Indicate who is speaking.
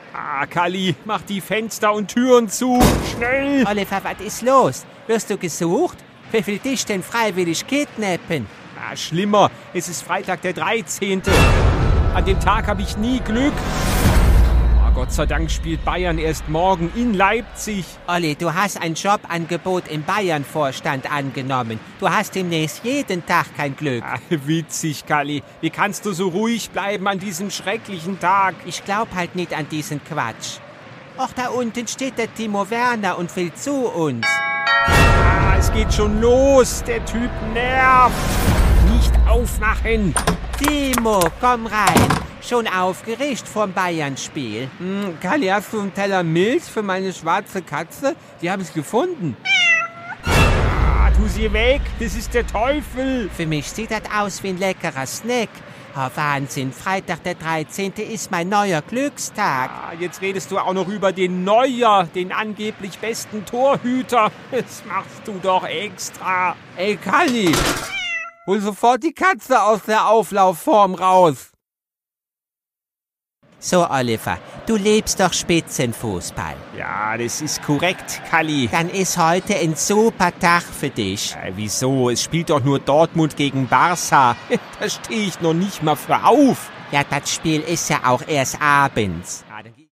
Speaker 1: Kalli, mach die Fenster und Türen zu. Schnell!
Speaker 2: Oliver, was ist los? Wirst du gesucht? Wer will dich denn freiwillig kidnappen?
Speaker 1: Schlimmer, es ist Freitag der 13. An dem Tag habe ich nie Glück. Gott sei Dank spielt Bayern erst morgen in Leipzig.
Speaker 2: Olli, du hast ein Jobangebot im Bayern-Vorstand angenommen. Du hast demnächst jeden Tag kein Glück.
Speaker 1: Witzig, Kalli. Wie kannst du so ruhig bleiben an diesem schrecklichen Tag?
Speaker 2: Ich glaub halt nicht an diesen Quatsch. Och, da unten steht der Timo Werner und will zu uns.
Speaker 1: Es geht schon los. Der Typ nervt. Nicht aufmachen.
Speaker 2: Timo, komm rein. Schon aufgeregt vom Bayern-Spiel.
Speaker 1: Kalli, hast du einen Teller Milch für meine schwarze Katze? Die habe ich gefunden. Tu sie weg, das ist der Teufel.
Speaker 2: Für mich sieht das aus wie ein leckerer Snack. Oh, Wahnsinn, Freitag der 13. ist mein neuer Glückstag.
Speaker 1: Jetzt redest du auch noch über den Neuer, den angeblich besten Torhüter. Das machst du doch extra. Ey, Kalli, hol sofort die Katze aus der Auflaufform raus.
Speaker 2: So, Oliver, du lebst doch Spitzenfußball.
Speaker 1: Ja, das ist korrekt, Kalli.
Speaker 2: Dann ist heute ein super Tag für dich.
Speaker 1: Wieso? Es spielt doch nur Dortmund gegen Barca. Da stehe ich noch nicht mal für auf.
Speaker 2: Ja, das Spiel ist ja auch erst abends.